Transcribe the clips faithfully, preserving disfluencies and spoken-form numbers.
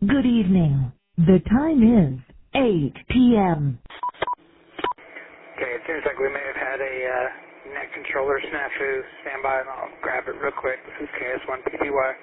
Good evening. The time is eight p.m. Okay, it seems like we may have had a uh, net controller snafu. Stand by and I'll grab it real quick. This is K S one P P Y.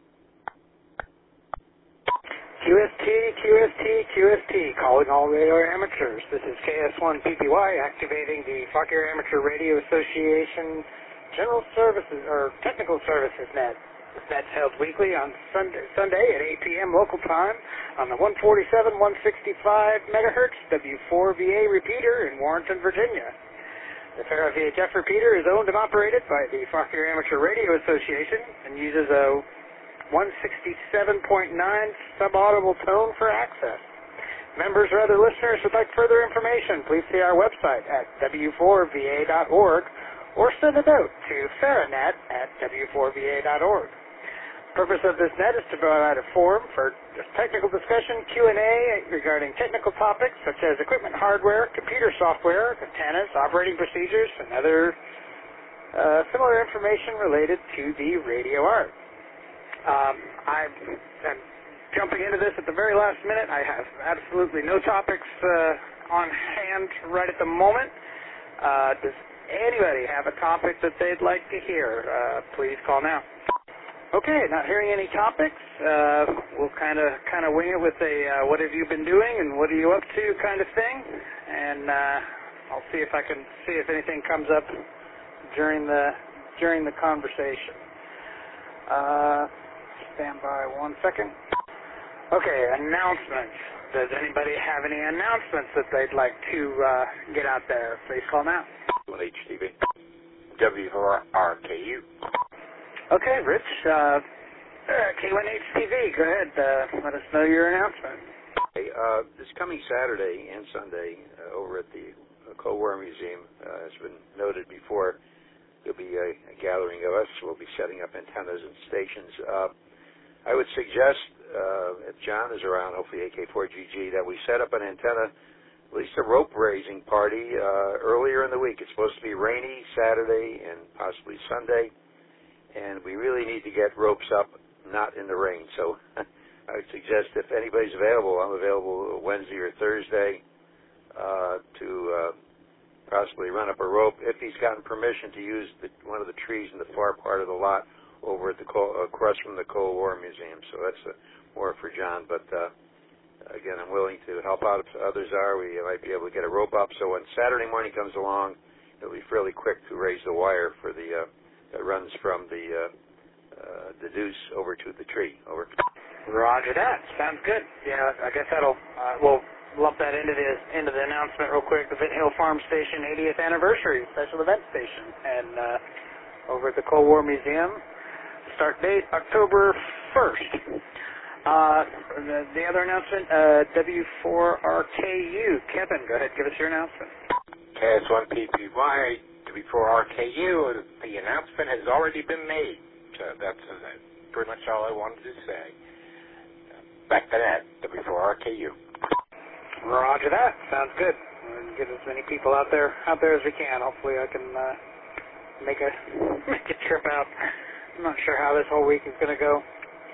Q S T, Q S T, Q S T, calling all radar amateurs. This is K S one P P Y activating the Fauquier Amateur Radio Association General Services, or Technical Services Net. This net's held weekly on Sunday, Sunday at eight p.m. local time on the one forty-seven, one sixty-five megahertz W four V A repeater in Warrenton, Virginia. The Farrah V H F repeater is owned and operated by the Fauquier Amateur Radio Association and uses a one sixty-seven point nine subaudible tone for access. Members or other listeners would like further information, please see our website at w four v a dot org or send a note to farahnet at w four v a dot org. The purpose of this net is to provide a forum for technical discussion, Q and A regarding technical topics such as equipment hardware, computer software, antennas, operating procedures, and other uh, similar information related to the radio art. Um, I'm, I'm jumping into this at the very last minute. I have absolutely no topics uh, on hand right at the moment. Uh, does anybody have a topic that they'd like to hear? Uh, please call now. Okay, not hearing any topics. Uh, we'll kind of kind of wing it with a uh, what have you been doing and what are you up to kind of thing, and uh, I'll see if I can see if anything comes up during the during the conversation. Uh, stand by one second. Okay, announcements. Does anybody have any announcements that they'd like to uh, get out there? Please call now. H T V, W four R K U. Okay, Rich, uh, K one H T V, go ahead. Uh, let us know your announcement. Okay, uh, this coming Saturday and Sunday uh, over at the uh, Cold War Museum, uh, has been noted before, there'll be a, a gathering of us. We'll be setting up antennas and stations. Uh, I would suggest, uh, if John is around, hopefully A K four G G, that we set up an antenna, at least a rope raising party uh, earlier in the week. It's supposed to be rainy Saturday and possibly Sunday, and we really need to get ropes up, not in the rain. So I would suggest if anybody's available, I'm available Wednesday or Thursday uh, to uh, possibly run up a rope if he's gotten permission to use the, one of the trees in the far part of the lot over at the across from the Cold War Museum. So that's uh, more for John, but uh, again, I'm willing to help out if others are. We might be able to get a rope up. So when Saturday morning comes along, it'll be fairly quick to raise the wire for the uh, that runs from the uh, uh, the deuce over to the tree. Over. Roger that. Sounds good. Yeah, I guess that'll uh, we'll lump that into the into the announcement real quick. The Vint Hill Farm Station eightieth anniversary special event station, and uh, over at the Cold War Museum. Start date October first. Uh, the, the other announcement, uh, W four R K U. Kevin, go ahead, give us your announcement. K S one P P Y, W four R K U, the announcement has already been made. So that's uh, pretty much all I wanted to say. Back to that, W four R K U. Roger that. Sounds good. We'll get as many people out there out there as we can. Hopefully I can uh, make a make a trip out. I'm not sure how this whole week is going to go.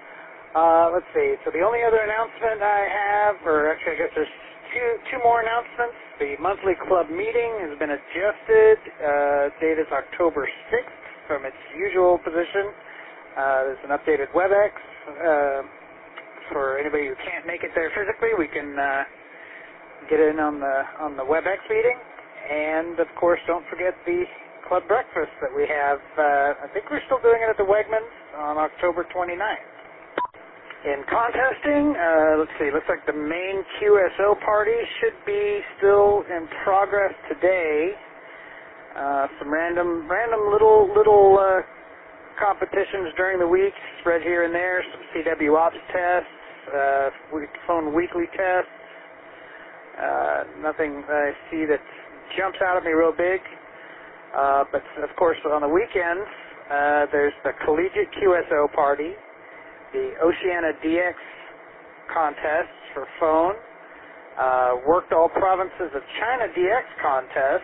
Uh, let's see. So the only other announcement I have, or actually I guess there's two two more announcements. The monthly club meeting has been adjusted. Uh, date is October sixth from its usual position. Uh, there's an updated WebEx. Uh, for anybody who can't make it there physically, we can uh, get in on the on the WebEx meeting. And of course, don't forget the club breakfast that we have. Uh, I think we're still doing it at the Wegmans on October twenty-ninth. In contesting, uh, let's see, looks like the main Q S O party should be still in progress today. Uh, some random, random little, little uh, competitions during the week, spread here and there. Some C W Ops tests, uh, phone weekly tests. Uh, nothing I see that jumps out at me real big. Uh, but of course, on the weekends, uh, there's the Collegiate Q S O party, the Oceania D X contest for phone, uh, Worked All Provinces of China D X contest,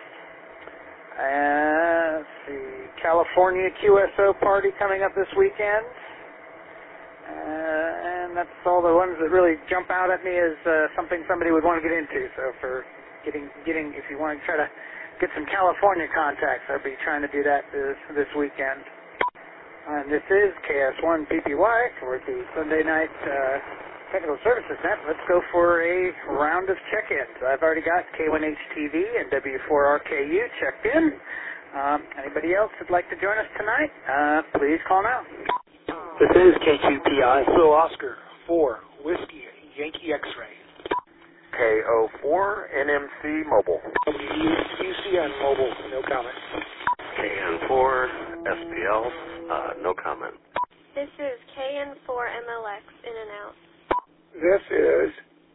and let's see, California Q S O party coming up this weekend, uh, and that's all the ones that really jump out at me as uh, something somebody would want to get into. So for getting, getting, if you want to try to get some California contacts, I'll be trying to do that this, this weekend. And this is K S one P P Y for the Sunday night uh, Technical Services Net. Let's go for a round of check-ins. I've already got K one H T V and W four R K U checked in. Um, anybody else that'd like to join us tonight, uh, please call now. This is K two P I. Kilo Oscar four, Whiskey, Yankee X-Ray. K O four N M C Mobile. W U C N Mobile, no comment. K N four S P L, uh, no comment. This is K N four M L X, in and out. This is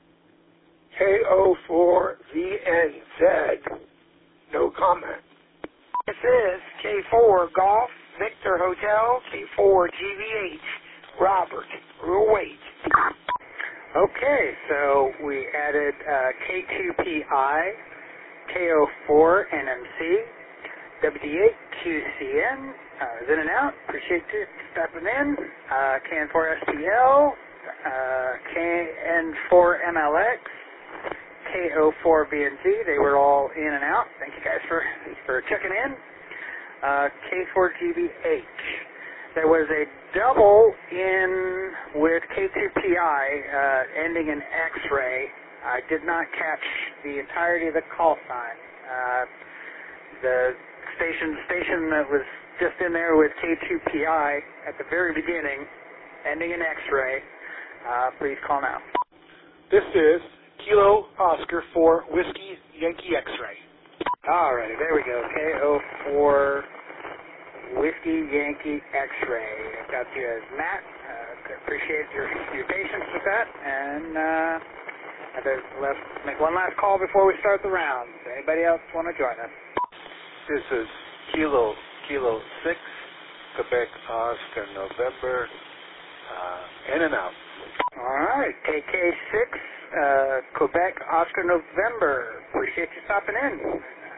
K O four V N Z, no comment. This is K four Golf Victor Hotel, K four G V H, Robert, Ruwait. Okay, so we added uh, K two P I, K O four N M C, W D eight Q C N, uh, is in and out. Appreciate you stepping in. Uh, K N four S P L, uh, K N four M L X, K O four V N Z. They were all in and out. Thank you guys for, for checking in. Uh, K four G B H. There was a double in with K two P I uh, ending in X-ray. I did not catch the entirety of the call sign. Uh, the station station that was just in there with K two P I at the very beginning, ending in X-ray. Uh, please call now. This is Kilo Oscar four, Whiskey, Yankee X-Ray. Alrighty, there we go. K O four Whiskey Yankee X-Ray. I've got you as Matt. Uh, appreciate your, your patience with that. And uh, let's make one last call before we start the round. Anybody else want to join us? This is Kilo Kilo six, Quebec Oscar November, uh, in and out. All right, K K six, uh, Quebec Oscar November. Appreciate you stopping in.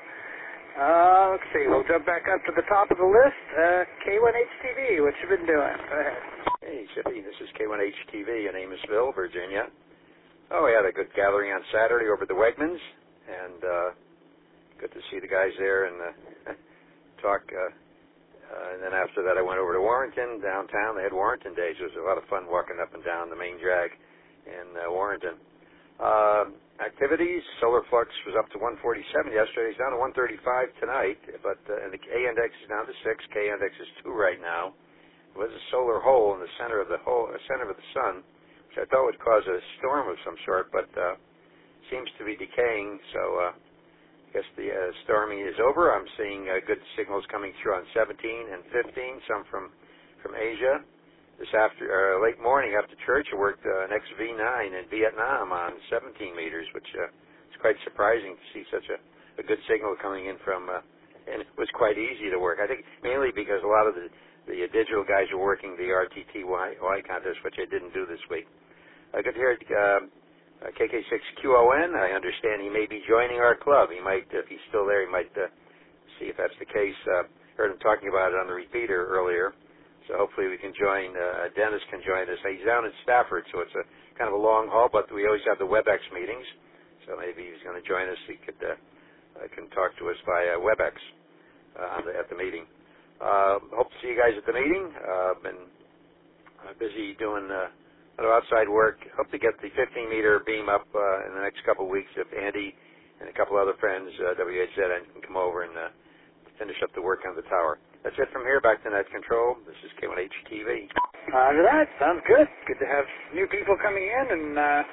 Uh, let's see, we'll jump back up to the top of the list. Uh, K one H T V, what you been doing? Go ahead. Hey, Chippy, this is K one H T V in Amosville, Virginia. Oh, we had a good gathering on Saturday over at the Wegmans, and uh, good to see the guys there and uh, talk. Uh, uh, and then after that, I went over to Warrenton, downtown. They had Warrenton Days. It was a lot of fun walking up and down the main drag in uh, Warrenton. Uh, activities, solar flux was up to one forty-seven yesterday. It's down to one thirty-five tonight, but uh, and the A index is down to six. K index is two right now. There was a solar hole in the center of the hole, uh, center of the sun, which I thought would cause a storm of some sort, but uh, seems to be decaying. So uh, I guess the uh, storming is over. I'm seeing uh, good signals coming through on seventeen and fifteen, some from from Asia. This after uh, late morning after church, I worked uh, an X V nine in Vietnam on seventeen meters, which uh, is quite surprising to see such a, a good signal coming in from, uh, and it was quite easy to work. I think mainly because a lot of the, the uh, digital guys are working the R T T Y contest, which I didn't do this week. I could hear uh, K K six Q O N. I understand he may be joining our club. He might, if he's still there, he might uh, see if that's the case. Uh, heard him talking about it on the repeater earlier. So hopefully we can join, uh, Dennis can join us. He's down in Stafford, so it's a kind of a long haul, but we always have the WebEx meetings. So maybe he's going to join us. He could uh, uh, can talk to us via WebEx uh, on the, at the meeting. Uh, hope to see you guys at the meeting. Uh, been uh, busy doing uh, a lot of outside work. Hope to get the fifteen meter beam up uh, in the next couple of weeks if Andy and a couple other friends, uh, W H Z N, can come over and uh, finish up the work on the tower. That's it from here. Back to Net Control. This is K one H T V. Roger that. Sounds good. Good to have new people coming in, and uh,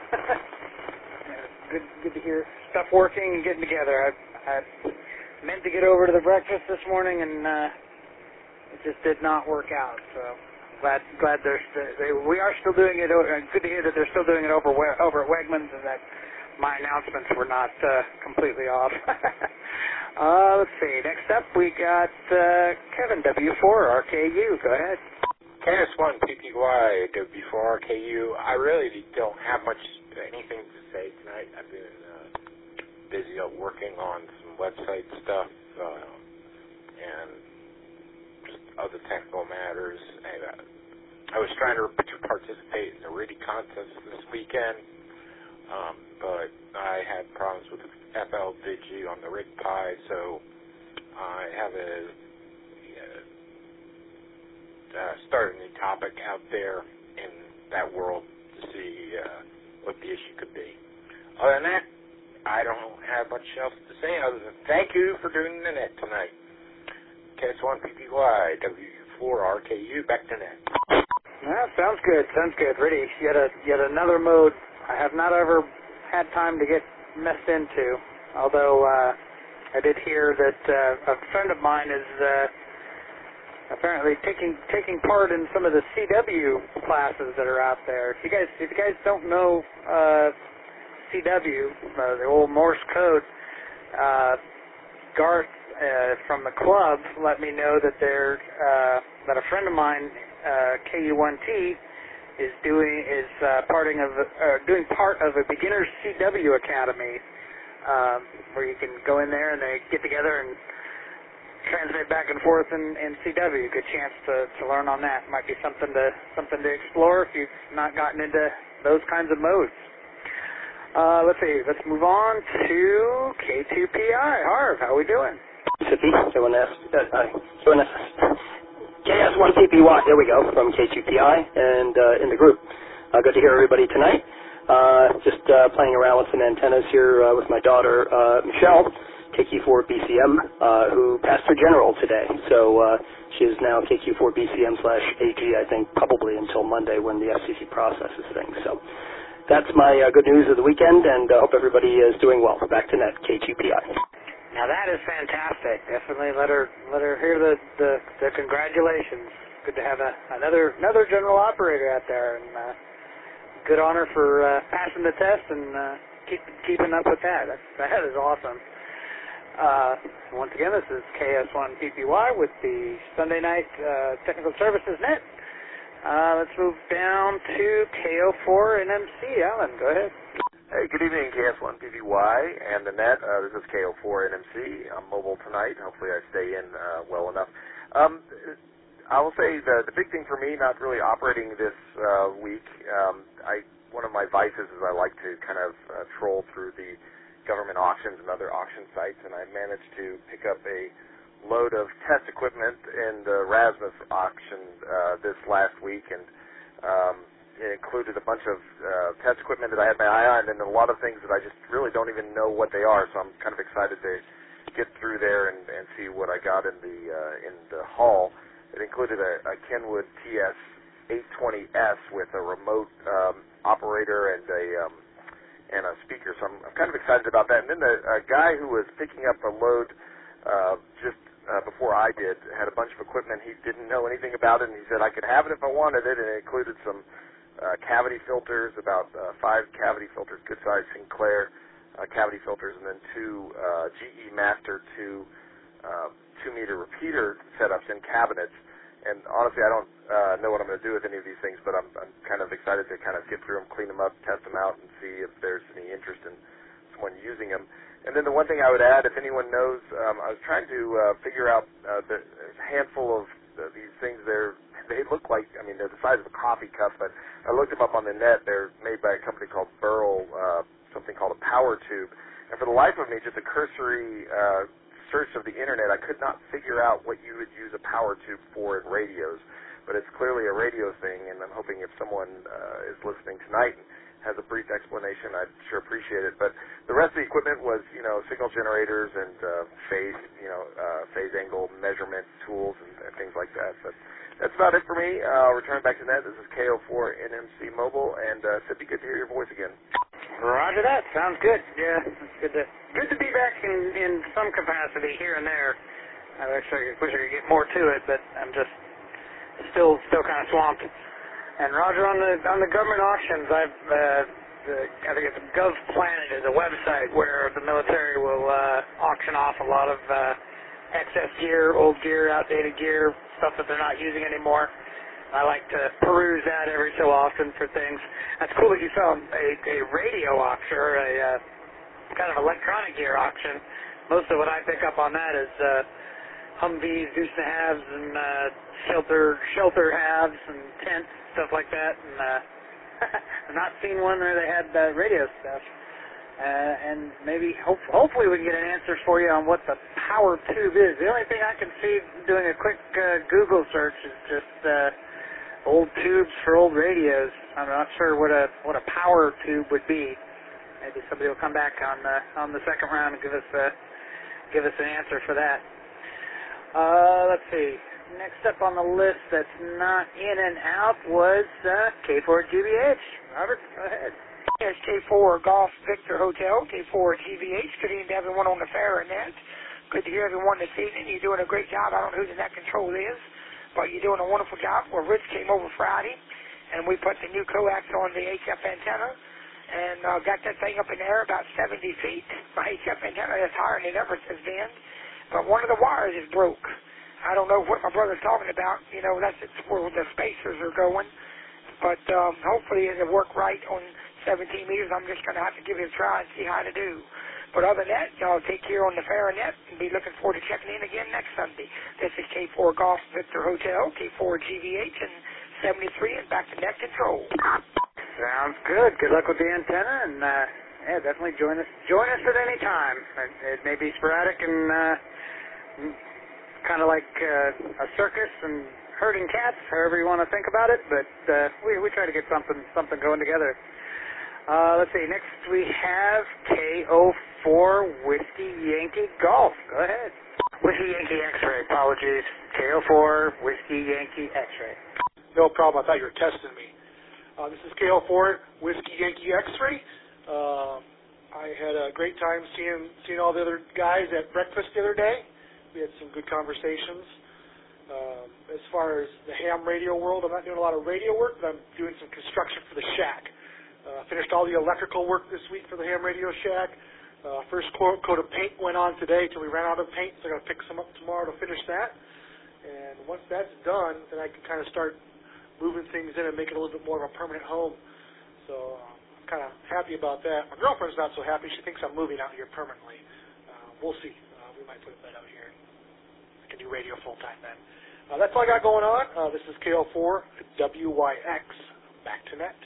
good, good to hear stuff working and getting together. I, I meant to get over to the breakfast this morning, and uh, it just did not work out. So glad, glad they're st- they, we are still doing it. Uh, good to hear that they're still doing it over over at Wegmans, and that my announcements were not uh, completely off. Uh, let's see. Next up, we got uh, Kevin, W four R K U. Go ahead. K S one P P Y, W four R K U. I really don't have much, anything to say tonight. I've been uh, busy up working on some website stuff uh, and just other technical matters. And, uh, I was trying to, to participate in the R I D I contest this weekend, um, but I had problems with the F L Digi on the R I D Pi, so I have a uh, uh, started a new topic out there in that world to see uh, what the issue could be. Other than that, I don't have much else to say other than thank you for doing the net tonight. K S one P P Y, W four R K U, back to net. Yeah, sounds good, sounds good. Really, yet, a, yet another mode I have not ever had time to get messed into, although uh, I did hear that uh, a friend of mine is uh, apparently taking taking part in some of the C W classes that are out there. If you guys, if you guys don't know uh, C W, uh, the old Morse code, uh, Garth uh, from the club let me know that they're uh, that a friend of mine, uh, K U one T, is doing is uh, parting of uh, doing part of a beginner's C W academy, um, where you can go in there and they get together and transmit back and forth in, in C W. Good chance to, to learn on that. Might be something to something to explore if you've not gotten into those kinds of modes. Uh, let's see. Let's move on to K two P I. Harv, how are we doing? Mississippi, K one S, uh, K one S, K S one P P Y. There we go, from K two P I and uh, in the group. Uh, good to hear everybody tonight. Uh, just uh, playing around with some antennas here uh, with my daughter uh, Michelle, K Q four B C M, uh, who passed her general today. So uh, she is now K Q four B C M slash A G, I think, probably until Monday when the F C C processes things. So that's my uh, good news of the weekend, and I uh, hope everybody is doing well. Back to net, K two P I. Now that is fantastic. Definitely let her let her hear the the, the congratulations. Good to have a, another another general operator out there, and uh, good honor for uh, passing the test and uh, keep keeping up with that. That's, that is awesome. Uh, once again, this is K S one P P Y with the Sunday Night uh, Technical Services Net. Uh, let's move down to K O four and M C. Alan, go ahead. Hey, good evening, K S one P P Y and the net. Uh, this is K O four N M C. I'm mobile tonight. Hopefully I stay in uh, well enough. Um, I will say the, the big thing for me, not really operating this uh, week, um, I one of my vices is I like to kind of uh, troll through the government auctions and other auction sites, and I managed to pick up a load of test equipment in the Rasmus auction uh, this last week, and um, it included a bunch of uh, test equipment that I had my eye on, and then a lot of things that I just really don't even know what they are. So I'm kind of excited to get through there and, and see what I got in the uh, in the haul. It included a, a Kenwood T S eight twenty S with a remote um, operator and a um, and a speaker. So I'm, I'm kind of excited about that. And then the uh, guy who was picking up a load uh, just uh, before I did had a bunch of equipment he didn't know anything about it, and he said I could have it if I wanted it, and it included some Uh, cavity filters, about uh, five cavity filters, good size Sinclair uh, cavity filters, and then two uh, G E Master two uh, two meter repeater setups in cabinets. And honestly, I don't uh, know what I'm going to do with any of these things, but I'm, I'm kind of excited to kind of get through them, clean them up, test them out, and see if there's any interest in someone using them. And then the one thing I would add, if anyone knows, um, I was trying to uh, figure out uh, the a handful of uh, these things. They're They look like, I mean, they're the size of a coffee cup, but I looked them up on the net. They're made by a company called Burl, uh, something called a power tube. And for the life of me, just a cursory uh, search of the internet, I could not figure out what you would use a power tube for in radios. But it's clearly a radio thing, and I'm hoping if someone uh, is listening tonight and has a brief explanation, I'd sure appreciate it. But the rest of the equipment was, you know, signal generators and uh, phase, you know, uh, phase angle measurement tools and, and things like that. But that's about it for me. Uh, I'll return back to that. This is K O four N M C Mobile, and uh, Sid, be good to hear your voice again. Roger that. Sounds good. Yeah, it's good to good to be back in, in some capacity here and there. I wish I, wish I could get more to it, but I'm just still still kind of swamped. And Roger, on the on the government auctions, I've uh, the, I think it's GovPlanet is a website where the military will uh, auction off a lot of uh, excess gear, old gear, outdated gear, stuff that they're not using anymore. I like to peruse that every so often for things. That's cool that you found a, a radio auction, or a uh, kind of electronic gear auction. Most of what I pick up on that is uh, Humvees, Deuce and a halves, and uh, shelter shelter halves, and tents, stuff like that. And uh, I've not seen one where they had uh, radio stuff. Uh, and maybe, hope, hopefully we can get an answer for you on what the power tube is. The only thing I can see doing a quick uh, Google search is just uh, old tubes for old radios. I'm not sure what a what a power tube would be. Maybe somebody will come back on the on the second round and give us a, give us an answer for that. Uh, let's see. Next up on the list that's not in and out was uh, K four G V H. Robert, go ahead. Yes, K four Golf Victor Hotel, K four G V H. Good evening to everyone on the Faranet. Good to hear everyone this evening. You're doing a great job. I don't know who the net control is, but you're doing a wonderful job. Well, Rich came over Friday, and we put the new coax on the H F antenna, and uh, got that thing up in the air about seventy feet. My H F antenna is higher than it ever has been, but one of the wires is broke. I don't know what my brother's talking about. You know, that's where the spacers are going, but um, hopefully it'll work right on seventeen meters. I'm just going to have to give it a try and see how to do. But other than that, y'all take care on the Faranet and be looking forward to checking in again next Sunday. This is K four Golf Victor Hotel, K four G V H, and seventy-three, and back to net control. Sounds good. Good luck with the antenna, and uh, yeah, definitely join us. Join us at any time. It, it may be sporadic and uh, kind of like uh, a circus and herding cats, however you want to think about it. But uh, we we try to get something something going together. Uh, let's see, next we have K zero four Whiskey Yankee Golf. Go ahead. Whiskey Yankee X-ray, apologies. K zero four Whiskey Yankee X-ray. No problem, I thought you were testing me. Uh, this is K zero four Whiskey Yankee X-ray. Uh, I had a great time seeing seeing all the other guys at breakfast the other day. We had some good conversations. Um, as far as the ham radio world, I'm not doing a lot of radio work, but I'm doing some construction for the shack. Uh, finished all the electrical work this week for the ham radio shack. Uh, first coat, coat of paint went on today till we ran out of paint, so I'm going to pick some up tomorrow to finish that. And once that's done, then I can kind of start moving things in and make it a little bit more of a permanent home. So uh, I'm kind of happy about that. My girlfriend's not so happy. She thinks I'm moving out here permanently. Uh, we'll see. Uh, we might put a bed out here. I can do radio full-time then. Uh, that's all I got going on. Uh, this is K zero four W Y X. Back to net.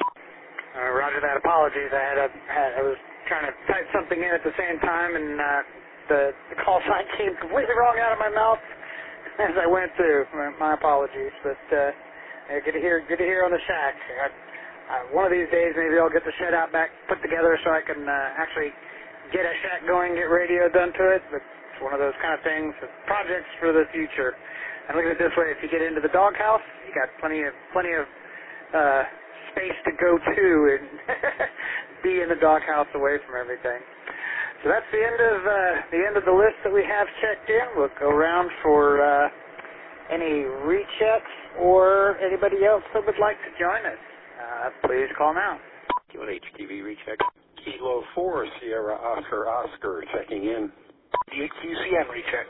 Uh, roger that. Apologies. I had a, had, I was trying to type something in at the same time, and uh, the, the call sign came completely wrong out of my mouth as I went through. My, my apologies, but uh, yeah, good to hear. Good to hear on the shack. I, uh, one of these days, maybe I'll get the shed out back put together so I can uh, actually get a shack going, get radio done to it. But it's one of those kind of things, projects for the future. And look at it this way: if you get into the doghouse, you got plenty of plenty of uh, space to go to and be in the doghouse away from everything. So that's the end of uh, the end of the list that we have checked in. We'll go around for uh, any rechecks or anybody else that would like to join us. Uh, please call now. Do an H T V recheck. Kilo four Sierra Oscar Oscar checking in. The Q C N recheck.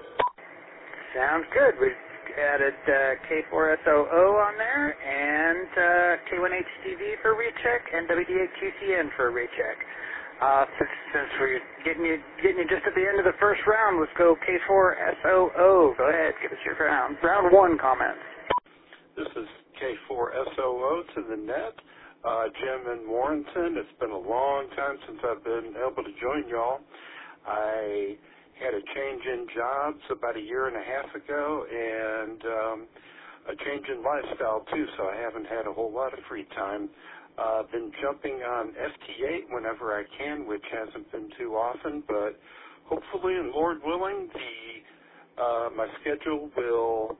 Sounds good. We've added uh, K four S O O on there, and uh, K one H T V for a recheck, and W D eight Q C N for a recheck. Uh, since, since we're getting you getting you just at the end of the first round, let's go K four S O O. Go ahead, give us your round. Round one comments. This is K four S O O to the net. Uh, Jim in Warrenton. It's been a long time since I've been able to join y'all. I had a change in jobs about a year and a half ago, and um, a change in lifestyle too, so I haven't had a whole lot of free time. I've uh, been jumping on F T eight whenever I can, which hasn't been too often, but hopefully, and Lord willing, the uh, my schedule will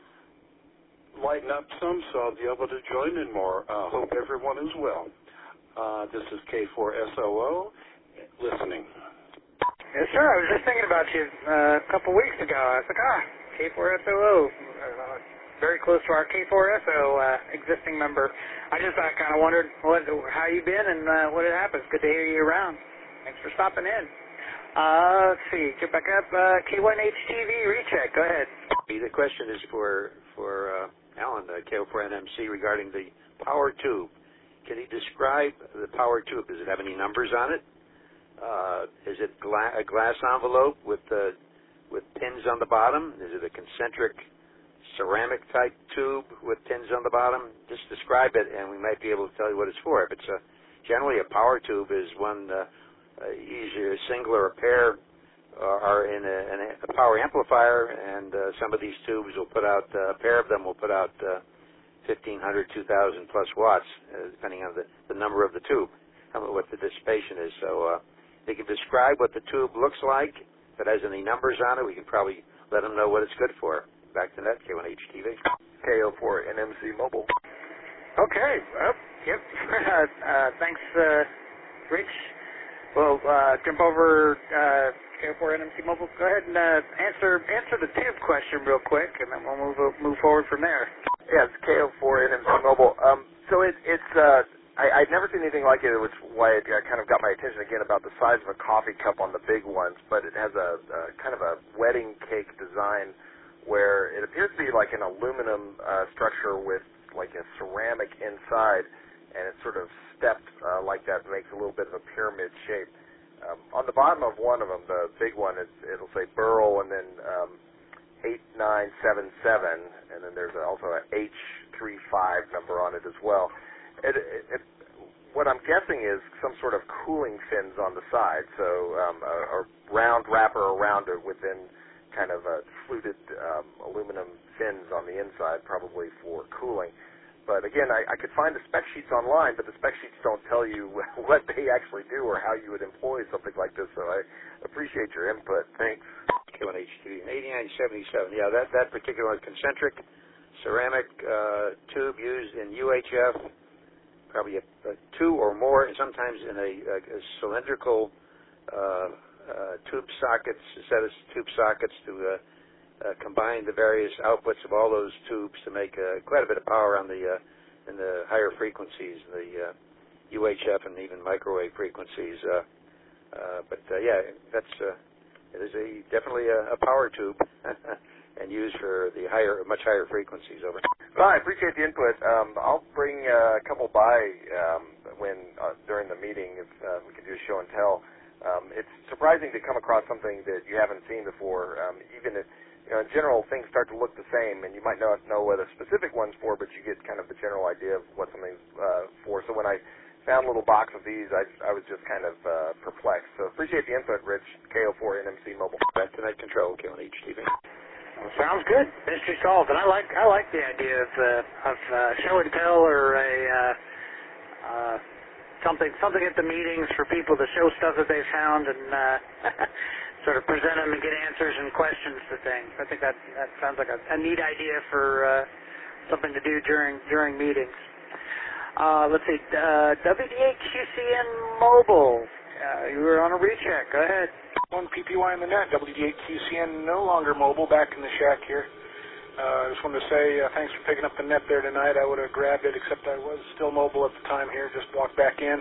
lighten up some, so I'll be able to join in more. Uh, hope everyone is well. Uh, this is K four S O O, listening. Yes, sir. I was just thinking about you uh, a couple weeks ago. I was like, ah, K four S O O, uh, very close to our K four S O uh, existing member. I just I kind of wondered what, how you been and uh, what had happened. It's good to hear you around. Thanks for stopping in. Uh, let's see. Get back up. Uh, K one H T V recheck. Go ahead. The question is for for uh, Alan, uh, K zero four N M C, regarding the power tube. Can he describe the power tube? Does it have any numbers on it? Uh, is it gla- a glass envelope with uh, with pins on the bottom? Is it a concentric ceramic type tube with pins on the bottom? Just describe it, and we might be able to tell you what it's for. If it's a, generally a power tube is one uh, uh, either a single or a pair uh, are in a, in a power amplifier, and uh, some of these tubes will put out, uh, a pair of them will put out uh, fifteen hundred, two thousand plus watts, uh, depending on the, the number of the tube, how, what the dissipation is. So uh, they can describe what the tube looks like. If it has any numbers on it, we can probably let them know what it's good for. Back to net, K one H T V. K O four N M C Mobile. Okay. Well, yep. uh, uh, thanks, uh, Rich. We'll uh, jump over uh, K O four N M C Mobile. Go ahead and uh, answer answer the tube question real quick, and then we'll move move forward from there. Yeah, it's K O four N M C Mobile. Um, so it, it's uh, I, I'd never seen anything like it, which is why it uh, kind of got my attention again about the size of a coffee cup on the big ones. But it has a, a kind of a wedding cake design, where it appears to be like an aluminum uh, structure with like a ceramic inside, and it's sort of stepped uh, like that, makes a little bit of a pyramid shape. Um, on the bottom of one of them, the big one, it's, it'll say Burl and then um, eight nine seven seven, and then there's also an H thirty-five number on it as well. It, it, it, what I'm guessing is some sort of cooling fins on the side, so um, a, a round wrapper around it within kind of a fluted um, aluminum fins on the inside, probably for cooling. But again, I, I could find the spec sheets online, but the spec sheets don't tell you what they actually do or how you would employ something like this, so I appreciate your input. Thanks. K one H T V, eighty-nine seventy-seven. Yeah, that, that particular concentric ceramic uh, tube used in U H F, probably a, a two or more, and sometimes in a, a, a cylindrical uh, Uh, tube sockets, a set of tube sockets to uh, uh, combine the various outputs of all those tubes to make uh, quite a bit of power on the uh, in the higher frequencies, the uh, U H F and even microwave frequencies. Uh, uh, but uh, yeah, that's uh, it is a definitely a, a power tube and used for the higher, much higher frequencies. Over. Well, I appreciate the input. Um, I'll bring uh, a couple by um, when uh, during the meeting if uh, we can do a show and tell. Um, it's surprising to come across something that you haven't seen before. Um, even if, you know, in general, things start to look the same, and you might not know what a specific one's for, but you get kind of the general idea of what something's uh, for. So when I found a little box of these, I, I was just kind of uh, perplexed. So appreciate the input, Rich. K O four N M C Mobile. Back to Net Control, K one H T V. Well, sounds good. Mystery solved, and I like I like the idea of uh, of uh, show and tell or a. Uh, uh, Something, something at the meetings for people to show stuff that they found and uh, sort of present them and get answers and questions to things. I think that that sounds like a, a neat idea for uh, something to do during during meetings. Uh, let's see, uh, W D A Q C N Mobile. Uh, you were on a recheck. Go ahead. One P P Y in the net. W D A Q C N no longer mobile. Back in the shack here. I uh, just wanted to say uh, thanks for picking up the net there tonight. I would have grabbed it, except I was still mobile at the time here. Just walked back in.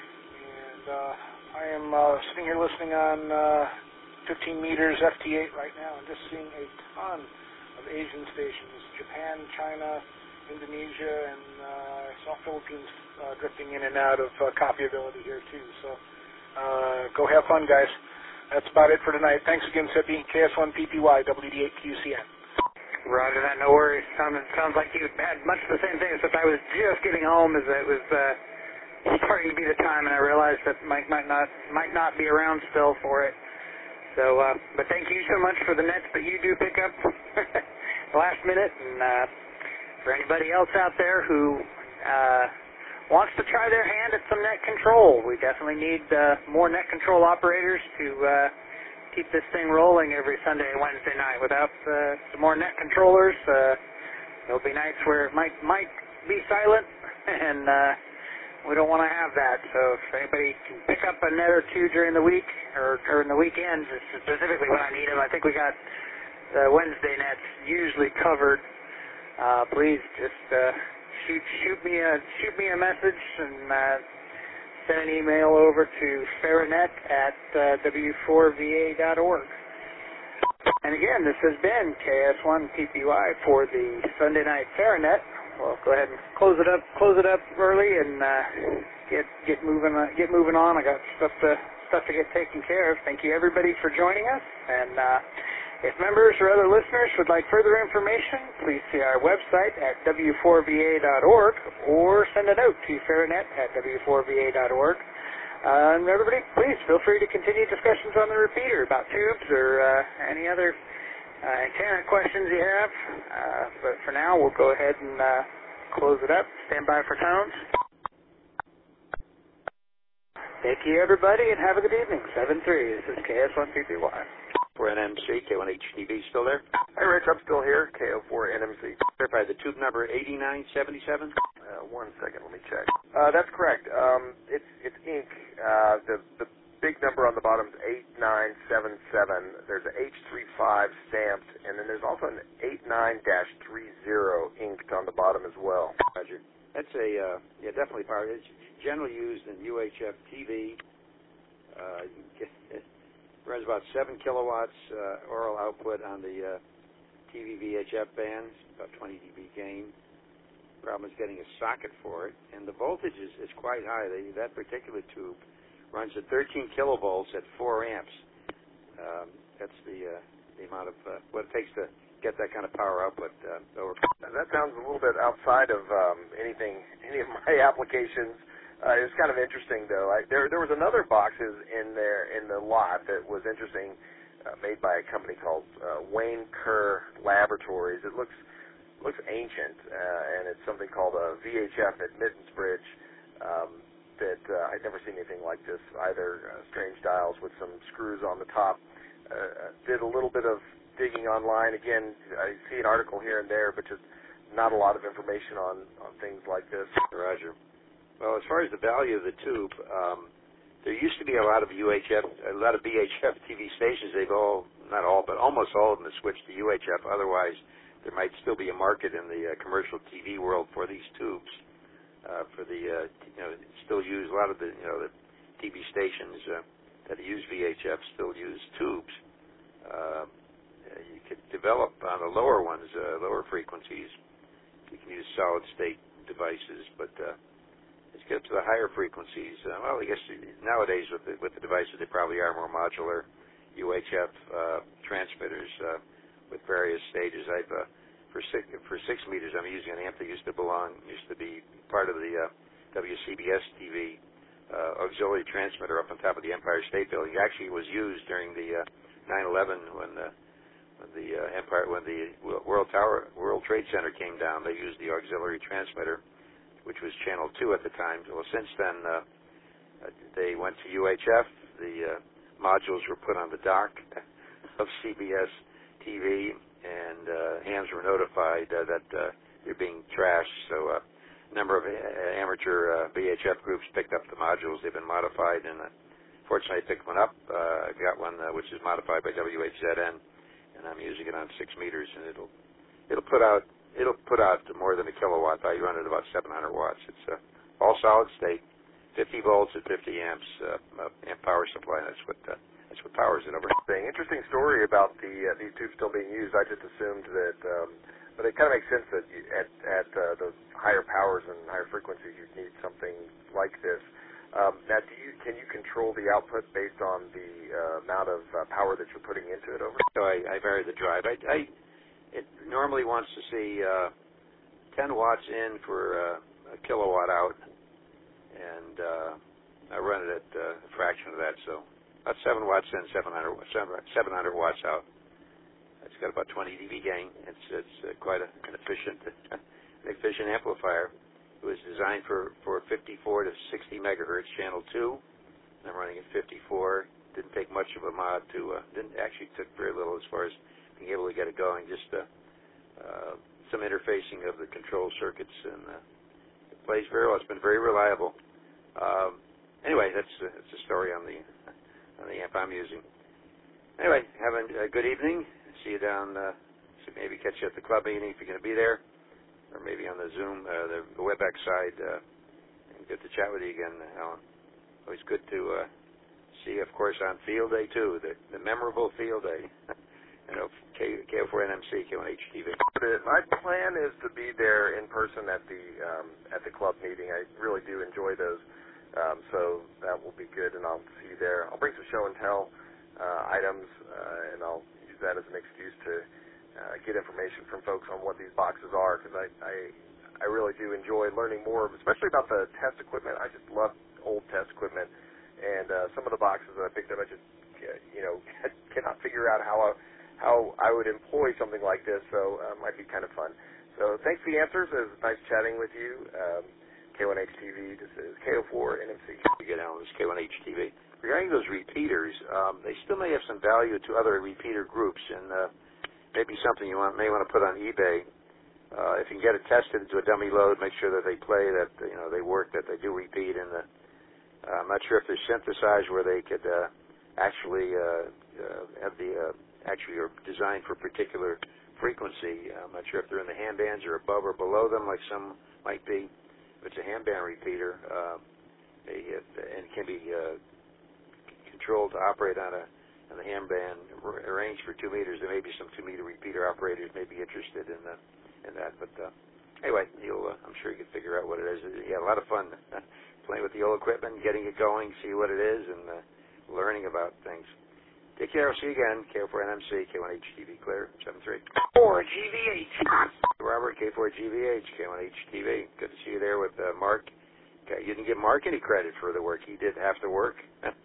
And uh, I am uh, sitting here listening on uh, fifteen meters F T eight right now and just seeing a ton of Asian stations. Japan, China, Indonesia, and uh, I saw Philippines uh, drifting in and out of uh, copyability here too. So uh, go have fun, guys. That's about it for tonight. Thanks again, Sippy. K S one P P Y, W D eight Q C N. Roger that, no worries. Sounds, sounds like you had much the same thing, except I was just getting home as it was uh, starting to be the time, and I realized that Mike might not might not be around still for it. So, uh, but thank you so much for the nets that you do pick up last minute, and uh, for anybody else out there who uh, wants to try their hand at some net control, we definitely need uh, more net control operators to uh, keep this thing rolling every Sunday and Wednesday night. Without uh, some more net controllers, uh, there'll be nights where it might might be silent, and uh, we don't want to have that. So if anybody can pick up a net or two during the week or during the weekends, specifically when I need them, I think we got the Wednesday nets usually covered. Uh, please just uh, shoot shoot me a shoot me a message and. Uh, Send an email over to Faranet at uh, W four V A dot org. And again, this has been K S one P P Y for the Sunday night Faranet. We'll go ahead and close it up, close it up early, and uh, get get moving, uh, get moving on. I got stuff to stuff to get taken care of. Thank you everybody for joining us, and uh, If members or other listeners would like further information, please see our website at w four v a dot org or send a note to Faranet at w four v a dot org. Uh, and everybody, please feel free to continue discussions on the repeater about tubes or uh, any other uh, antenna questions you have. Uh, but for now, we'll go ahead and uh, close it up. Stand by for tones. Thank you, everybody, and have a good evening. seven three, this is K S one P P Y. For N M C, K one H T V still there? Hi, Rich. I'm still here. K O four N M C. Verify the tube number eighty-nine seventy-seven? Uh, one second. Let me check. Uh, that's correct. Um, it's it's ink. Uh, the the big number on the bottom is eight nine seven seven. There's an H thirty-five stamped, and then there's also an eighty-nine dash thirty inked on the bottom as well. Roger. That's a, uh, yeah, definitely power. It's generally used in U H F T V. Uh, it runs about seven kilowatts uh, oral output on the uh, T V V H F bands, about twenty dB gain. Problem is getting a socket for it, and the voltage is, is quite high. They, that particular tube runs at thirteen kilovolts at four amps. Um, that's the uh, the amount of uh, what it takes to get that kind of power output uh, over. That sounds a little bit outside of um, anything, any of my applications. Uh, it was kind of interesting, though. I, there, there was another boxes in there in the lot that was interesting, uh, made by a company called uh, Wayne Kerr Laboratories. It looks looks ancient, uh, and it's something called a V H F admittance bridge. Um, that uh, I'd never seen anything like this either. Uh, strange dials with some screws on the top. Uh, did a little bit of digging online. Again, I see an article here and there, but just not a lot of information on, on things like this. Roger. Well, as far as the value of the tube, um, there used to be a lot of U H F, a lot of V H F T V stations. They've all, not all, but almost all of them have switched to U H F. Otherwise, there might still be a market in the uh, commercial T V world for these tubes. Uh, for the, uh, you know, still use a lot of the, you know, the T V stations uh, that use V H F still use tubes. Uh, you could develop on the lower ones, uh, lower frequencies. You can use solid-state devices, but uh, let's get up to the higher frequencies. Uh, well, I guess nowadays with the, with the devices, they probably are more modular U H F uh, transmitters uh, with various stages. I've uh, for six for six meters, I'm using an amp that used to belong, used to be part of the uh, W C B S T V uh, auxiliary transmitter up on top of the Empire State Building. It actually was used during the uh, nine eleven when the when the uh, Empire when the World Tower World Trade Center came down. They used the auxiliary transmitter, which was channel two at the time. Well, since then uh, they went to U H F. The uh, modules were put on the dock of C B S T V, and uh, hams were notified uh, that uh, they're being trashed. So uh, a number of uh, amateur uh, V H F groups picked up the modules. They've been modified, and uh, fortunately I picked one up. Uh, I got one uh, which is modified by W H Z N, and I'm using it on six meters, and it'll it'll put out it'll put out more than a kilowatt. I run it about seven hundred watts. It's uh, all solid state, fifty volts at fifty amps uh, amp power supply. That's what uh, that's what powers it over. Interesting story about the uh, these tubes still being used. I just assumed that, um, but it kind of makes sense that you, at at uh, those higher powers and higher frequencies, you'd need something like this. Um, now, do you can you control the output based on the uh, amount of uh, power that you're putting into it over? So I, I vary the drive. I, I it normally wants to see uh, ten watts in for uh, a kilowatt out, and uh, I run it at uh, a fraction of that. So about seven watts in, seven hundred, seven hundred watts out. It's got about twenty dB gain. It's it's uh, quite a, an efficient an efficient amplifier. It was designed for, for fifty-four to sixty megahertz, channel two. I'm running at fifty-four. Didn't take much of a mod to, uh, didn't actually took very little as far as being able to get it going. Just uh, uh, some interfacing of the control circuits, and uh, it plays very well. It's been very reliable. Um, anyway, that's uh, that's a story on the on the amp I'm using. Anyway, have a, a good evening. See you down. Uh, so maybe catch you at the club meeting if you're going to be there, or maybe on the Zoom, uh, the, the WebEx side. Uh, and good to chat with you again, Alan. Always good to uh, see, of course, on Field Day, too, the, the memorable Field Day. You know, K O four N M C, K one H T V. My plan is to be there in person at the um, at the club meeting. I really do enjoy those, um, so that will be good, and I'll see you there. I'll bring some show and tell uh, items, uh, and I'll use that as an excuse to uh, get information from folks on what these boxes are, because I, I I really do enjoy learning more, especially about the test equipment. I just love old test equipment, and uh, some of the boxes that I picked up, I just you know cannot figure out how I, how I would employ something like this. So uh, it might be kind of fun. So thanks for the answers. It was nice chatting with you. Um, K one H T V. This is K O four N M C. Again, Alan, this is K one H T V. Regarding those repeaters, um, they still may have some value to other repeater groups, and uh, maybe something you want, may want to put on eBay. Uh, if you can get it tested into a dummy load, make sure that they play, that you know they work, that they do repeat. And the, uh, I'm not sure if they're synthesized where they could uh, actually uh, uh, have the uh, actually are designed for a particular frequency. I'm not sure if they're in the hand bands or above or below them, like some might be. If it's a hand band repeater, uh, they, uh, and can be uh, controlled to operate on a on the hand band range for two meters. There may be some two meter repeater operators may be interested in the, in that. But uh, anyway, you'll uh, I'm sure you can figure out what it is. Yeah, a lot of fun playing with the old equipment, getting it going, see what it is, and uh, learning about things. Take care. I'll see you again. K O four N M C, K one H T V, clear, seven three. four G V H. Robert, K four G V H, K one H T V. Good to see you there with uh, Mark. Okay, you didn't give Mark any credit for the work. He did half the work,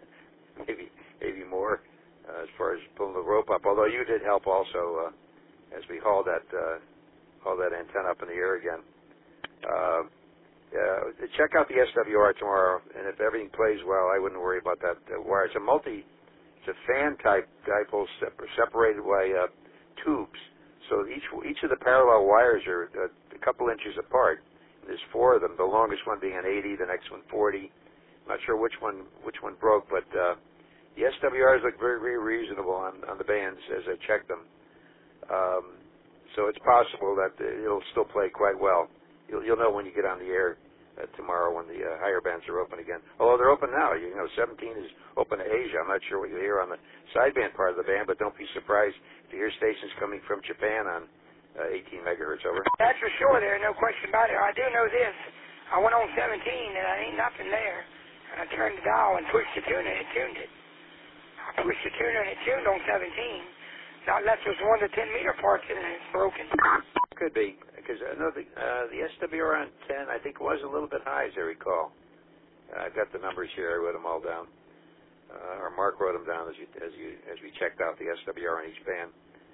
maybe maybe more, uh, as far as pulling the rope up, although you did help also uh, as we hauled that, uh, hauled that antenna up in the air again. Uh, uh, check out the S W R tomorrow, and if everything plays well, I wouldn't worry about that uh, wire. It's a multi... It's a fan-type dipole separated by uh, tubes. So each each of the parallel wires are uh, a couple inches apart. There's four of them. The longest one being an eighty, the next one forty. I'm not sure which one which one broke, but uh, the S W Rs look very very reasonable on on the bands as I checked them. Um, so it's possible that it'll still play quite well. You'll you'll know when you get on the air uh, tomorrow when the uh, higher bands are open again. Although they're open now. You know, seventeen is open to Asia. I'm not sure what you hear on the sideband part of the band, but don't be surprised to hear stations coming from Japan on uh, eighteen megahertz. Over. That's for sure. There, no question about it. I do know this. I went on seventeen, and I ain't nothing there. And I turned the dial and pushed the tuner, and it tuned it. I pushed the tuner, and it tuned on seventeen. Not unless there's one to ten meter parts in it, and it's broken. Could be, because I know the, uh, the S W R on ten, I think, was a little bit high, as I recall. Uh, I've got the numbers here. I wrote them all down. Uh, or Mark wrote them down as you as you as we checked out the S W R on each band.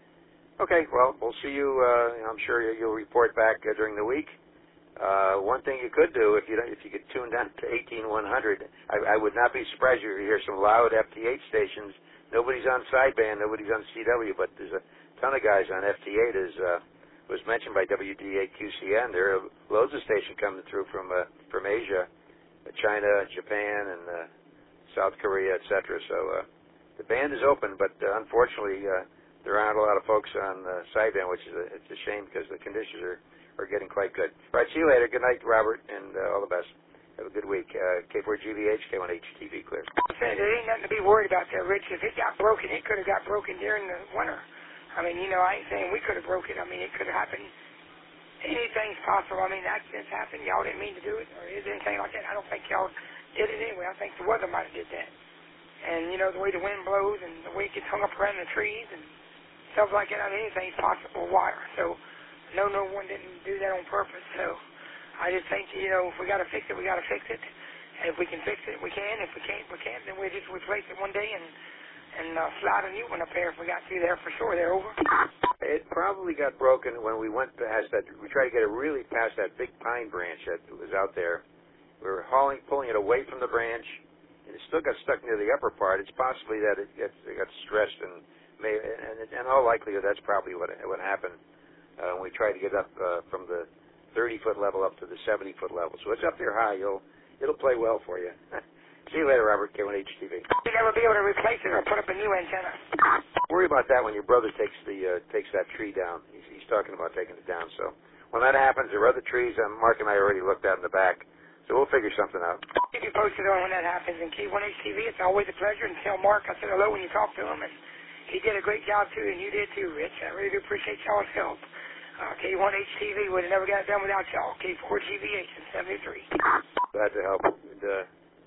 Okay, well, we'll see you. Uh, I'm sure you'll report back uh, during the week. Uh, one thing you could do if you don't, if you could tune down to eighteen one hundred, I, I would not be surprised if you hear some loud F T H stations. Nobody's on sideband, nobody's on C W, but there's a ton of guys on F T eight, as uh, was mentioned by W D A Q C N. There are loads of stations coming through from uh, from Asia, China, Japan, and uh, South Korea, et cetera. So uh, the band is open, but uh, unfortunately uh, there aren't a lot of folks on uh, sideband, which is a, it's a shame because the conditions are, are getting quite good. All right, see you later. Good night, Robert, and uh, all the best. Have a good week. Uh, K four G V H, K one H T V, clear. There ain't nothing to be worried about there, Rich. If it got broken, it could have got broken during the winter. I mean, you know, I ain't saying we could have broke it. I mean, it could have happened. Anything's possible. I mean, accidents happen. Y'all didn't mean to do it, or is anything like that. I don't think y'all did it anyway. I think the weather might have did that. And, you know, the way the wind blows and the way it gets hung up around the trees and stuff like that, I mean, anything's possible with wire. So, no, no one didn't do that on purpose. So, I just think, you know, if we got to fix it, we got to fix it. And if we can fix it, we can. If we can't, we can't. Then we'll just replace it one day and and uh, slide a new one up there if we got to there for sure. They're over. It probably got broken when we went past that. We tried to get it really past that big pine branch that was out there. We were hauling, pulling it away from the branch, and it still got stuck near the upper part. It's possibly that it, gets, it got stressed, and may, and in all likelihood, that's probably what what happened uh, when we tried to get up uh, from the thirty foot level up to the seventy foot level. So it's up there high. You'll it'll play well for you. See you later, Robert, K one H T V. You'll never be able to replace it or put up a new antenna. Worry about that when your brother takes the uh, takes that tree down. He's, he's talking about taking it down. So when that happens, there are other trees um, Mark and I already looked at in the back. So we'll figure something out. Keep you posted on when that happens. And K one H T V, it's always a pleasure. And tell Mark I said hello when you talk to him. And he did a great job, too, and you did, too, Rich. I really do appreciate y'all's help. Uh, K one H T V would have never got it done without y'all. K four G V H in seventy-three. Glad to help. And, uh,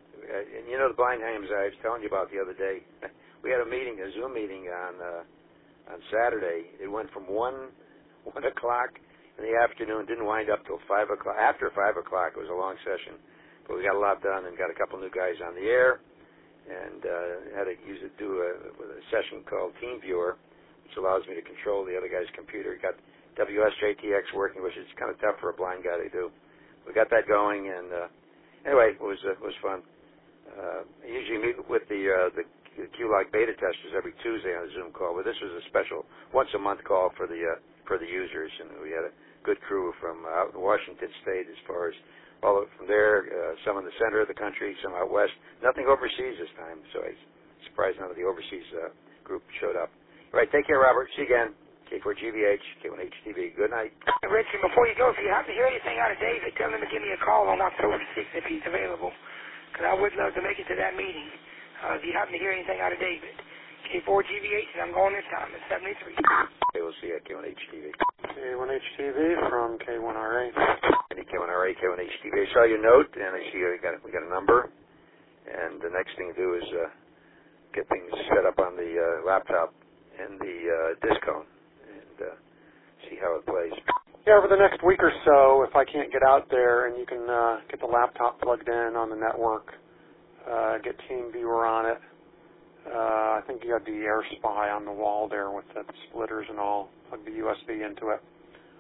and you know the blind hams I was telling you about the other day. We had a meeting, a Zoom meeting on uh, on Saturday. It went from one one o'clock in the afternoon, didn't wind up till five o'clock. After five o'clock, it was a long session, but we got a lot done and got a couple new guys on the air, and uh, had to use it do a, a session called TeamViewer, which allows me to control the other guy's computer. Got W S J T X working, which is kind of tough for a blind guy to do. We got that going, and uh, anyway, it was uh, it was fun. Uh, I usually meet with the uh, the Q-Log beta testers every Tuesday on a Zoom call, but this was a special once a month call for the uh, for the users, and we had a good crew from uh, out in Washington State as far as all from there, uh, some in the center of the country, some out west. Nothing overseas this time, so I was surprised none of the overseas uh, group showed up. All right, take care, Robert. See you again. K four G V H, K one H T V. Good night. Richie, before you go, if you happen to hear anything out of David, tell him to give me a call on October sixth if he's available, because I would love to make it to that meeting. Uh, if you happen to hear anything out of David, K four G V H, and I'm going this time. It's seventy-three. Okay, we'll see you at K one H T V. K one H T V from K one R A. K one R A, K one H T V. I saw your note, and I see we got we got a number, and the next thing to do is uh, get things set up on the uh, laptop and the uh, Discone, and uh, see how it plays. Yeah, over the next week or so, if I can't get out there and you can uh, get the laptop plugged in on the network, uh, get TeamViewer on it. Uh, I think you have the AirSpy on the wall there with the splitters and all. Plug the U S B into it,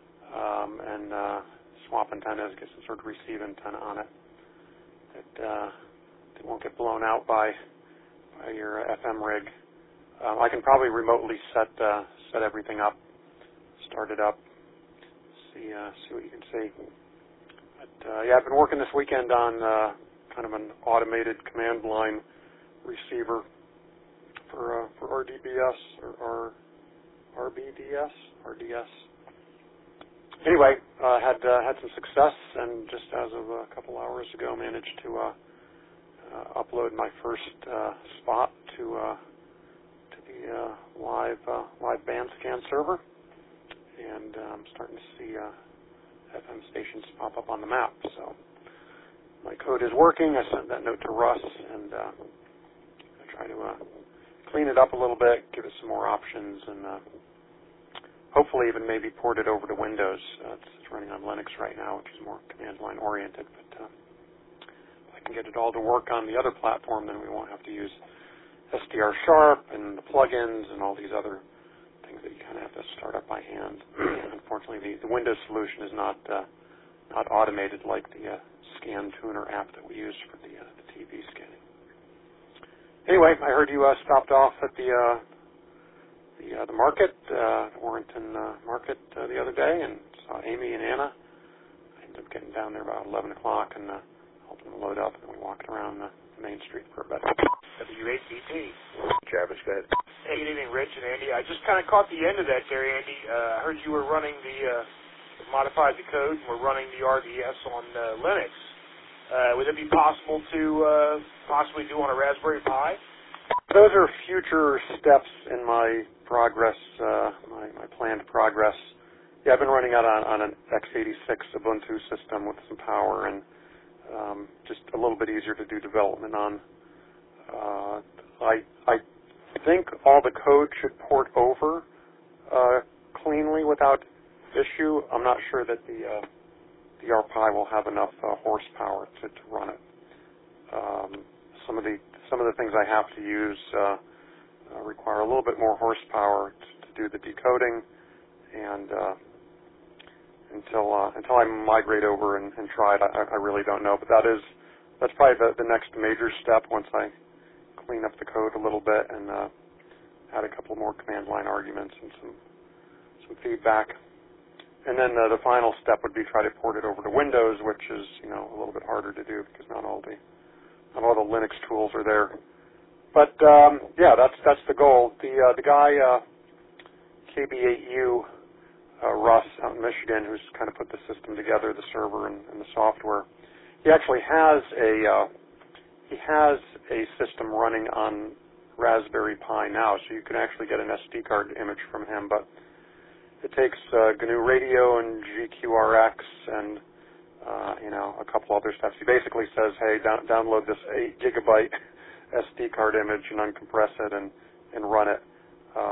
um, and uh, swap antennas, get some sort of receive antenna on it. It, uh, it won't get blown out by, by your F M rig. Um, I can probably remotely set uh, set everything up, start it up, see uh, see what you can see. But uh, yeah, I've been working this weekend on uh, kind of an automated command line receiver for uh, for R D B S or, or R B D S, R D S. Anyway, uh, had uh, had some success, and just as of a couple hours ago, managed to uh, uh, upload my first uh, spot to uh, to the uh, live uh, live band scan server, and uh, I'm starting to see uh, F M stations pop up on the map. So my code is working. I sent that note to Russ, and uh, I try to uh, clean it up a little bit, give it some more options, and uh, hopefully even maybe port it over to Windows. Uh, it's, it's running on Linux right now, which is more command line oriented. But uh, if I can get it all to work on the other platform, then we won't have to use S D R Sharp and the plugins and all these other things that you kind of have to start up by hand. Unfortunately, the, the Windows solution is not uh, not automated like the uh, Scan Tuner app that we use for the, uh, the T V scanning. Anyway, I heard you uh, stopped off at the uh, the, uh, the market, uh, the Warrenton uh, market uh, the other day, and saw Amy and Anna. I ended up getting down there about eleven o'clock and uh, helped them load up, and then we walked around the main street for a bit. W H D T. Travis, go ahead. Hey, good evening, Rich and Andy. I just kind of caught the end of that there, Andy. Uh, I heard you were running the, uh, modified the code, and we're running the R D S on uh, Linux. Uh, would it be possible to uh, possibly do on a Raspberry Pi? Those are future steps in my progress, uh, my, my planned progress. Yeah, I've been running out on, on an x eighty-six Ubuntu system with some power and um, just a little bit easier to do development on. Uh, I, I think all the code should port over uh, cleanly without issue. I'm not sure that the uh, the R Pi will have enough uh, horsepower to, to run it. Um, some of the some of the things I have to use uh, uh, require a little bit more horsepower to, to do the decoding, and uh, until uh, until I migrate over and, and try it, I, I really don't know. But that is that's probably the, the next major step once I clean up the code a little bit and uh, add a couple more command line arguments and some some feedback. And then uh, the final step would be try to port it over to Windows, which is, you know, a little bit harder to do because not all the not all the Linux tools are there. But um, yeah, that's that's the goal. The uh, the guy uh, K B eight U uh, Russ out in Michigan, who's kind of put the system together, the server and, and the software, he actually has a uh, he has a system running on Raspberry Pi now, so you can actually get an S D card image from him, but it takes uh, G N U Radio and G Q R X and, uh, you know, a couple other steps. He basically says, hey, down, download this eight gigabyte S D card image and uncompress it and, and run it. Um,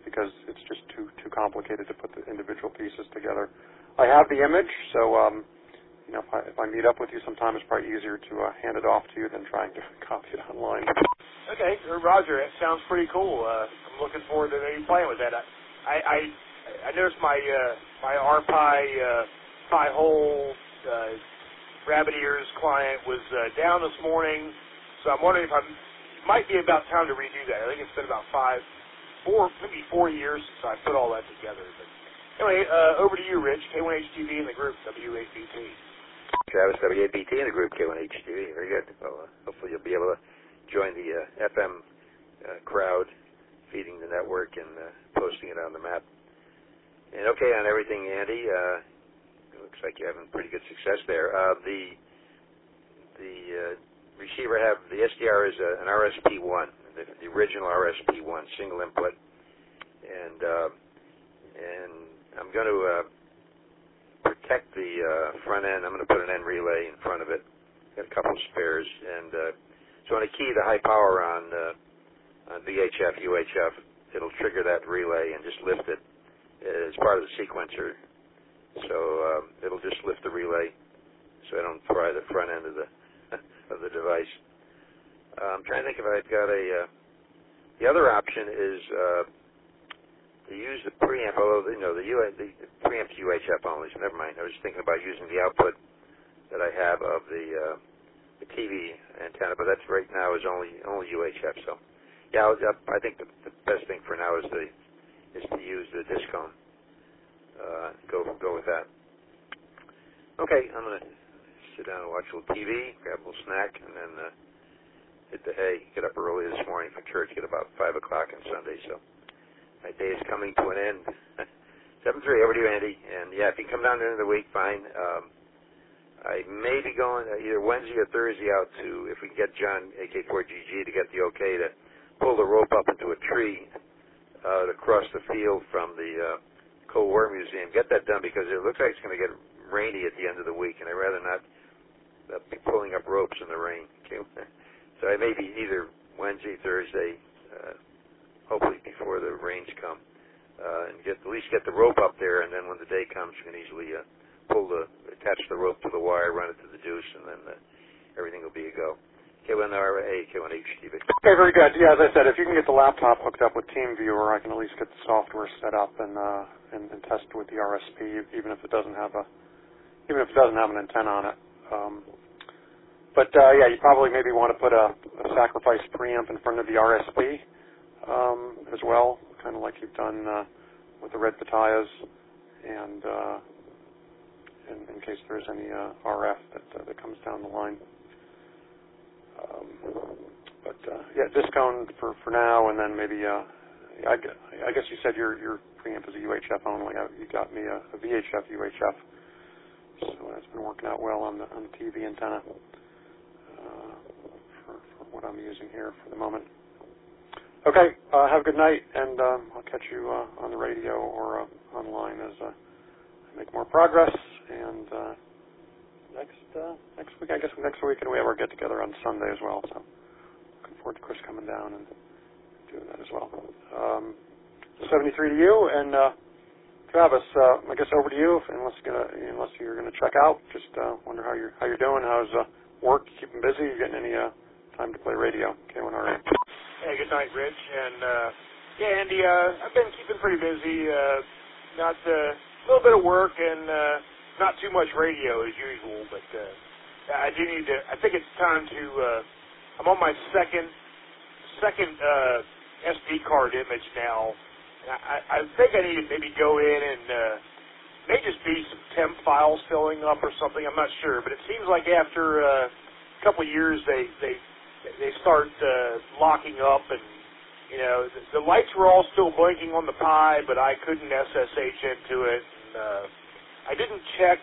because it's just too too complicated to put the individual pieces together. I have the image, so um, you know, if I, if I meet up with you sometime, it's probably easier to uh, hand it off to you than trying to copy it online. Okay, Roger, that sounds pretty cool. Uh, I'm looking forward to maybe playing with that. I I, I noticed my uh, my R P I uh, Pi hole uh, rabbit ears client was uh, down this morning, so I'm wondering if I'm it might be about time to redo that. I think it's been about five, four, maybe four years since I put all that together. But anyway, uh, over to you, Rich. K one H T V in the group, W A B T. Travis, W A B T in the group, K one H T V. Very good. Well, uh, hopefully you'll be able to join the uh, F M uh, crowd, feeding the network and uh, posting it on the map. And okay on everything, Andy. Uh, it looks like you're having pretty good success there. Uh, the the uh, receiver have the S D R is a, an R S P one, the, the original R S P one, single input, and uh, and I'm going to uh, protect the uh, front end. I'm going to put an N relay in front of it. Got a couple of spares, and uh, so when I key the high power on uh, on V H F, U H F, it'll trigger that relay and just lift it as part of the sequencer. So um, it'll just lift the relay, so I don't fry the front end of the of the device. Uh, I'm trying to think if I've got a. Uh, the other option is uh, to use the preamp, although you know the, U, the preamp's U H F only. So never mind. I was thinking about using the output that I have of the uh, the T V antenna, but that's right now is only only U H F. So yeah, I'll, I think the, the best thing for now is to is to use the Discone. Uh, go go with that. Okay, I'm gonna sit down and watch a little T V, grab a little snack, and then uh, hit the hay. Get up early this morning for church. Get about five o'clock on Sunday. So my day is coming to an end. Seven three. Over to you, Andy. And yeah, if you come down at the end of the week, fine. Um, I may be going either Wednesday or Thursday out to, if we can get John A K four G G to get the okay to pull the rope up into a tree uh, across the field from the uh, Cold War Museum. Get that done because it looks like it's going to get rainy at the end of the week, and I'd rather not uh, be pulling up ropes in the rain. Okay? So I may be either Wednesday, Thursday, uh, hopefully before the rains come, uh, and get at least get the rope up there, and then when the day comes, you can easily uh, pull the, attach the rope to the wire, run it to the deuce, and then uh, everything will be a go. K one R A, K one H T V. Okay, very good. Yeah, as I said, if you can get the laptop hooked up with TeamViewer, I can at least get the software set up and uh, and, and test with the R S P, even if it doesn't have a even if it doesn't have an antenna on it. Um, but uh, yeah, you probably maybe want to put a, a sacrifice preamp in front of the R S P um, as well, kind of like you've done uh, with the Red Pitayas, and uh, in, in case there's any uh, R F that uh, that comes down the line. Um, but uh, yeah, Discone for, for now, and then maybe uh, I, I guess you said your your preamp is a U H F only. You got me a, a V H F U H F, so that's been working out well on the on the T V antenna uh, for, for what I'm using here for the moment. Okay, uh, have a good night, and uh, I'll catch you uh, on the radio or uh, online as uh, I make more progress. And uh, next uh, next week, I guess next week, and we have our get together on Sunday as well. So looking forward to Chris coming down and doing that as well. Um, seventy-three to you, and uh, Travis, uh, I guess over to you. Unless you're gonna, unless you're gonna check out, just uh, wonder how you're how you're doing. How's uh, work? Keeping busy? You getting any uh, time to play radio? K one R A. Hey, good night, Rich. And uh, yeah, Andy, uh, I've been keeping pretty busy. Uh, not uh, a little bit of work and. Uh, Not too much radio as usual, but uh, I do need to. I think it's time to. Uh, I'm on my second second uh, S D card image now. I, I think I need to maybe go in and uh, may just be some temp files filling up or something. I'm not sure, but it seems like after uh, a couple of years they they they start uh, locking up, and you know the, the lights were all still blinking on the Pi, but I couldn't S S H into it. And, uh, I didn't check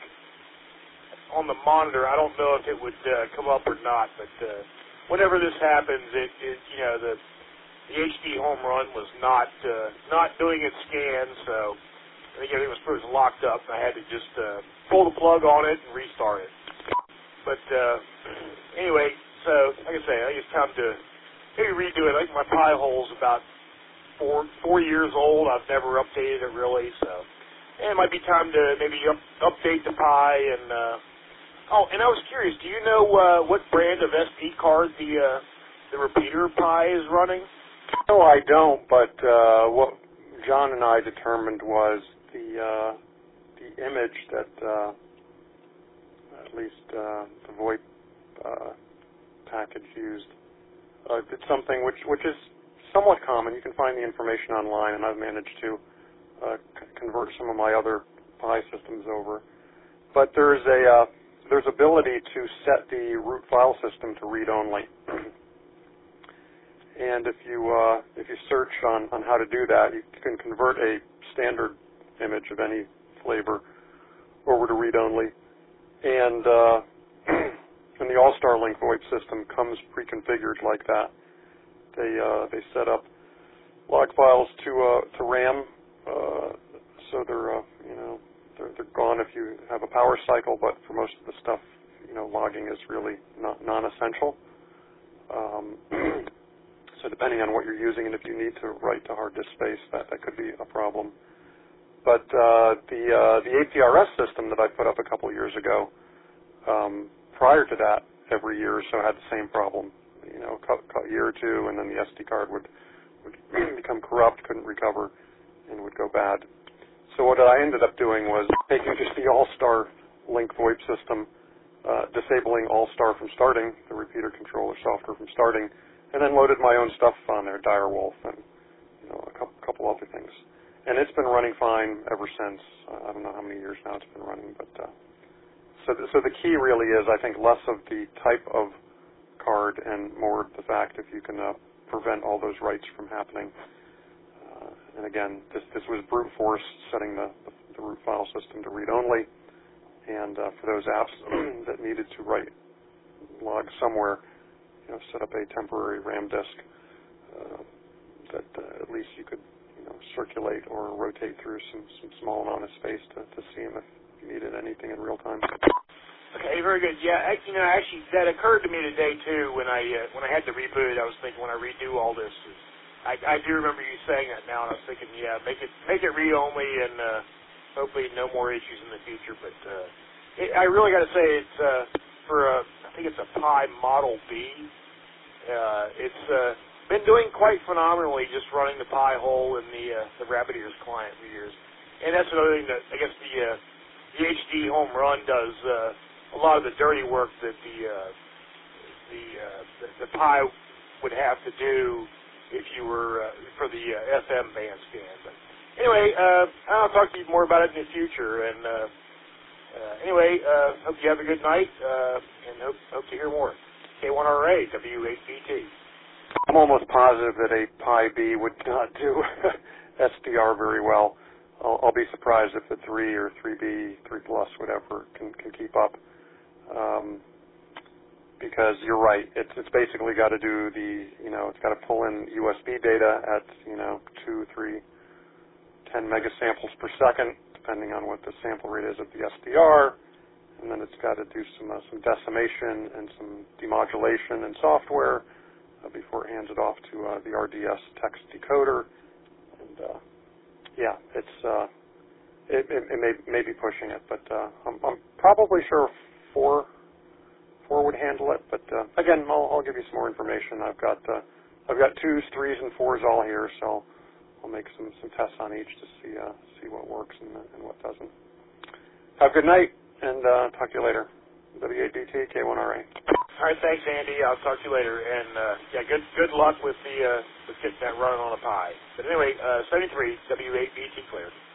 on the monitor. I don't know if it would uh, come up or not, but uh, whenever this happens, it, it you know the the H D home run was not uh, not doing its scan, so I think everything was pretty much locked up, and I had to just uh, pull the plug on it and restart it. But uh, anyway, so like I say, I think it's time to maybe redo it. I think my Pi hole's about four four years old. I've never updated it really, so and it might be time to maybe up, update the Pi. And uh, oh, and I was curious, do you know uh, what brand of S D card the uh, the repeater Pi is running? No, I don't. But uh, what John and I determined was the uh, the image that uh, at least uh, the VoIP uh, package used. Uh, did something which which is somewhat common. You can find the information online, and I've managed to uh, c- convert some of my other Pi systems over. But there's a uh, there's ability to set the root file system to read only. And if you uh, if you search on, on how to do that, you can convert a standard image of any flavor over to read only. And uh, and the All-Star Link VoIP system comes pre-configured like that. They uh, they set up log files to uh, to RAM, uh, so they're uh, you know they're, they're gone if you have a power cycle. But for most of the stuff, you know, logging is really not non-essential. Um, so depending on what you're using, and if you need to write to hard disk space, that that could be a problem. But uh, the uh, the A P R S system that I put up a couple years ago, um, prior to that, every year or so had the same problem. You know, a year or two, and then the S D card would would become corrupt, couldn't recover, and would go bad. So what I ended up doing was taking just the All-Star Link VoIP system, uh, disabling All-Star from starting, the repeater controller software from starting, and then loaded my own stuff on there, Direwolf, and you know a couple, couple other things. And it's been running fine ever since. Uh, I don't know how many years now it's been running, but uh, so th- so the key really is, I think, less of the type of card and more the fact if you can uh, prevent all those writes from happening. Uh, and again, this this was brute force setting the, the, the root file system to read only, and uh, for those apps that needed to write logs somewhere, you know, set up a temporary RAM disk uh, that uh, at least you could you know circulate or rotate through some, some small amount of space to, to see them if you needed anything in real time. Okay, very good. Yeah, I, you know, actually, that occurred to me today too. When I uh, when I had to reboot, I was thinking when I redo all this, I, I do remember you saying that now, and I was thinking, yeah, make it make it read only, and uh, hopefully no more issues in the future. But uh, it, I really got to say, it's uh, for a, I think it's a Pi Model B. Uh, it's uh, been doing quite phenomenally, just running the Pi hole in the uh, the Rabbit Ears client for years. And that's another thing that I guess the uh, the H D Home Run does. Uh, a lot of the dirty work that the uh, the, uh, the the Pi would have to do if you were uh, for the uh, F M band scan. But anyway, uh, I'll talk to you more about it in the future. And uh, uh, anyway, uh, hope you have a good night, uh, and hope hope to hear more. K one R A W eight B T. I'm almost positive that a Pi B would not do S D R very well. I'll, I'll be surprised if the three or three B, three plus, whatever, can can keep up. Um, because you're right, it's it's basically got to do the, you know, it's got to pull in U S B data at, you know, two, three, ten megasamples per second, depending on what the sample rate is of the S D R, and then it's got to do some uh, some decimation and some demodulation in software uh, before it hands it off to uh, the R D S text decoder, and uh, yeah, it's uh, it, it, it may may be pushing it, but uh, I'm, I'm probably sure. Four, four would handle it, but uh, again, I'll, I'll give you some more information. I've got uh, I've got twos, threes, and fours all here, so I'll make some, some tests on each to see uh, see what works and, and what doesn't. Have a good night, and uh, talk to you later. W eight B T K one R A. All right, thanks, Andy. I'll talk to you later, and uh, yeah, good good luck with the uh, with getting that running on a Pi. But anyway, uh, seventy-three W eight B T cleared.